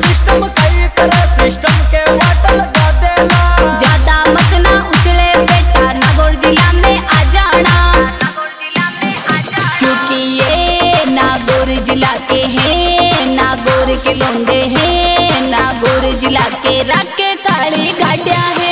System कई करे system के वाट लगा देला। ज्यादा मत ना उछले बेटा नागौर जिला में आ जाना, क्योंकि ये नागौर जिला के हैं, नागौर के लोंडे हैं, नागौर जिला के राके काली गाड़िया है।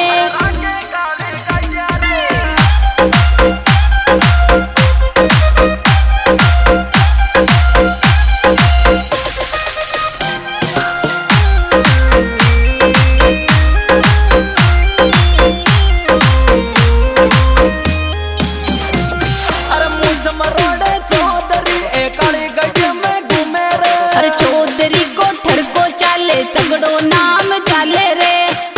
अरे चौधरी को ठरको चाले तगड़ो नाम चाले रे।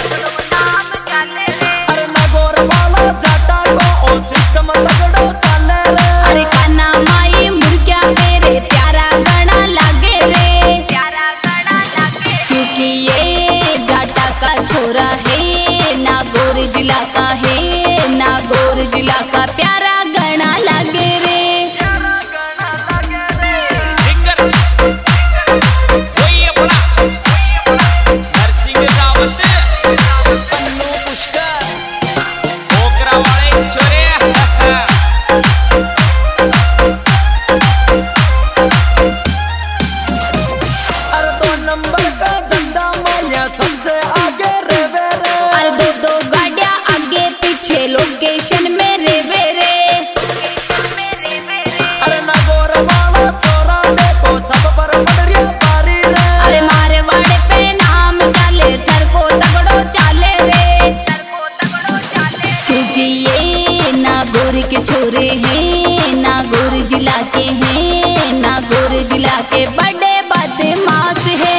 अरे नागौर वाला जाटा को ओ सिस्टम तगड़ो चाले रे। अरे काना माई मुर्गिया मेरे प्यारा गणा लागे रे, क्योंकि ये जाटा का छोरा है, नागौर जिला का है, नागौर जिला का प्यारा गणा लागे रे। लोकेशन में रेवे रे। अरे नागौर वाला छोरा देखो सब पर पड़रिया बारी रे। अरे मारे वाड़े पे नाम चाले ठरको तगड़ो चाले रे, क्योंकि ये नागौर के छोरे हैं, नागौर जिला के हैं, नागौर जिला के बड़े बदमाश है।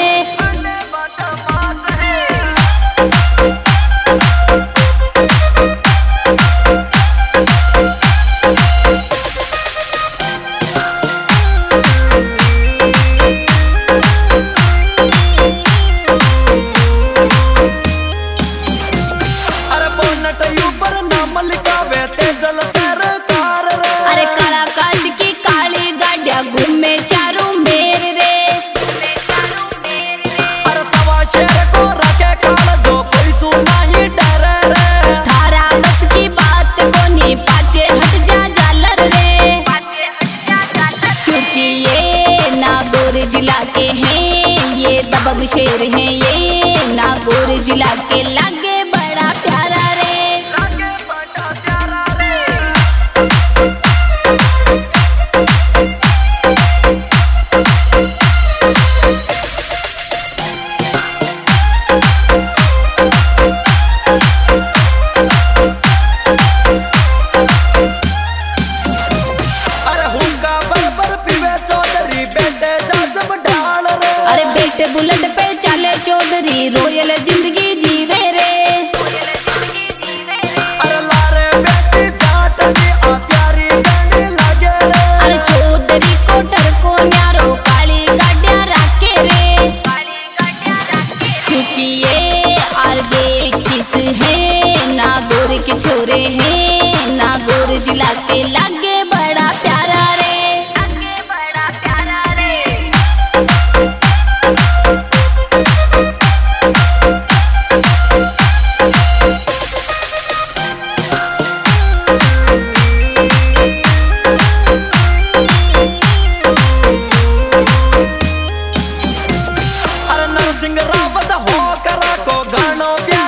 अरे काला कांच की काली गाड़िया घूमे चारों मेर रे। अरे सवा शेर को रखे काल जो कोई सुना ही डरे रे। थारा बस की बात को नहीं पाचे हट जा जालर रे, क्योंकि ये नागौर जिला के हैं, ये दबंग शेर हैं, ये नागौर जिला के लागे बड़ा प्यारा रे। अरे बेटे बुलेट पे चले चौधरी रॉयल जिंदगी जीवे रे। अरे लारे बेटी जाट दी आ प्यारी गाड़ी लागे रे। अरे चौधरी को ठरको न्यारो काली गाड़िया राके रे, क्योंकि ये आरजे किस है, नागौर के छोरे हैं, नागौर जिला के लागे बड़ा प्यारा रे। अरे नरसिंह रावत हो करा को गानो प्यार